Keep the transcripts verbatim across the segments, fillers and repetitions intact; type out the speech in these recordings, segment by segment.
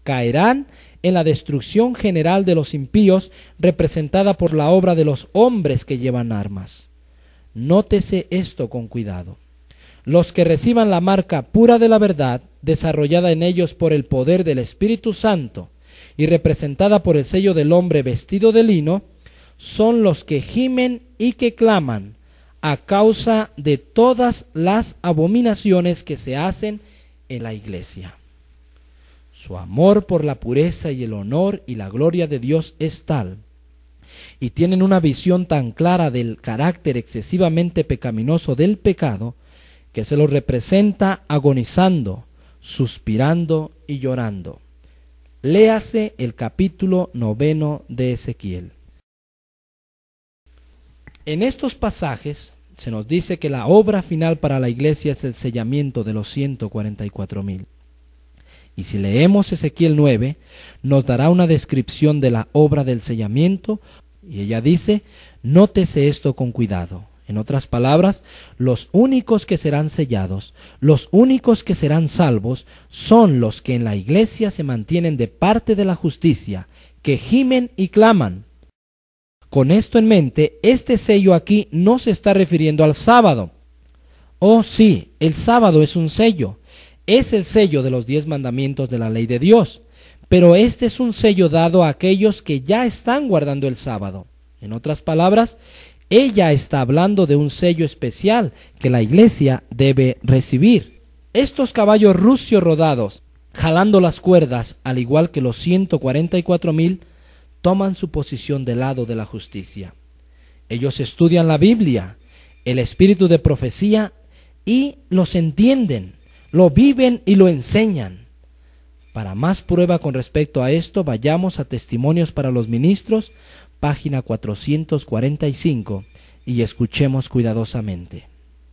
caerán en la destrucción general de los impíos, representada por la obra de los hombres que llevan armas. Nótese esto con cuidado. Los que reciban la marca pura de la verdad, desarrollada en ellos por el poder del Espíritu Santo y representada por el sello del hombre vestido de lino, son los que gimen y que claman a causa de todas las abominaciones que se hacen en la iglesia. Su amor por la pureza y el honor y la gloria de Dios es tal, y tienen una visión tan clara del carácter excesivamente pecaminoso del pecado, que se lo representa agonizando, suspirando y llorando. Léase el capítulo noveno de Ezequiel. En estos pasajes se nos dice que la obra final para la iglesia es el sellamiento de los ciento cuarenta y cuatro mil. Y si leemos Ezequiel nueve, nos dará una descripción de la obra del sellamiento, y ella dice, nótese esto con cuidado. En otras palabras, los únicos que serán sellados, los únicos que serán salvos, son los que en la iglesia se mantienen de parte de la justicia, que gimen y claman. Con esto en mente, este sello aquí no se está refiriendo al sábado. Oh sí, el sábado es un sello. Es el sello de los diez mandamientos de la ley de Dios, pero este es un sello dado a aquellos que ya están guardando el sábado. En otras palabras, ella está hablando de un sello especial que la iglesia debe recibir. Estos caballos rucios rodados, jalando las cuerdas, al igual que los ciento cuarenta y cuatro mil, toman su posición del lado de la justicia. Ellos estudian la Biblia, el espíritu de profecía, y los entienden. Lo viven y lo enseñan. Para más prueba con respecto a esto, vayamos a Testimonios para los Ministros, página cuatrocientos cuarenta y cinco, y escuchemos cuidadosamente.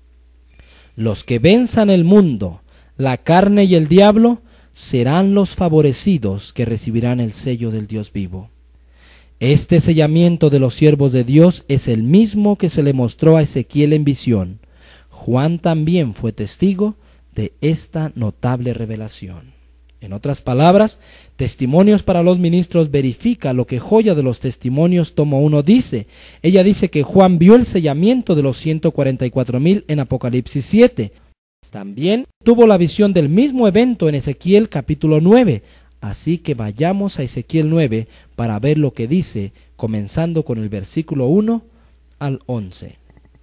Los que venzan el mundo, la carne y el diablo, serán los favorecidos que recibirán el sello del Dios vivo. Este sellamiento de los siervos de Dios es el mismo que se le mostró a Ezequiel en visión. Juan también fue testigo de esta notable revelación. En otras palabras, Testimonios para los Ministros verifica lo que Joya de los Testimonios tomo uno dice. Ella dice que Juan vio el sellamiento de los ciento cuarenta y cuatro mil en Apocalipsis siete. También tuvo la visión del mismo evento en Ezequiel capítulo nueve. Así que vayamos a Ezequiel nueve para ver lo que dice, comenzando con el versículo uno al once.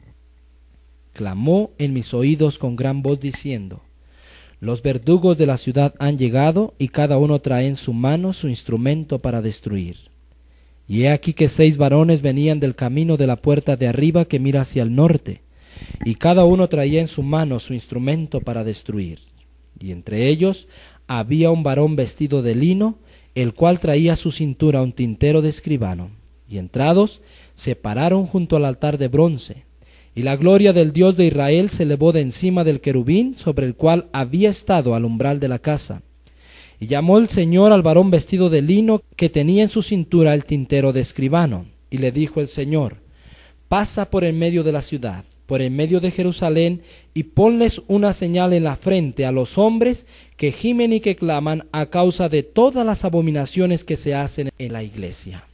Clamó en mis oídos con gran voz diciendo: los verdugos de la ciudad han llegado, y cada uno trae en su mano su instrumento para destruir. Y he aquí que seis varones venían del camino de la puerta de arriba que mira hacia el norte, y cada uno traía en su mano su instrumento para destruir. Y entre ellos había un varón vestido de lino, el cual traía a su cintura un tintero de escribano. Y entrados, se pararon junto al altar de bronce. Y la gloria del Dios de Israel se elevó de encima del querubín sobre el cual había estado al umbral de la casa. Y llamó el Señor al varón vestido de lino que tenía en su cintura el tintero de escribano. Y le dijo el Señor: pasa por en medio de la ciudad, por en medio de Jerusalén, y ponles una señal en la frente a los hombres que gimen y que claman a causa de todas las abominaciones que se hacen en la iglesia.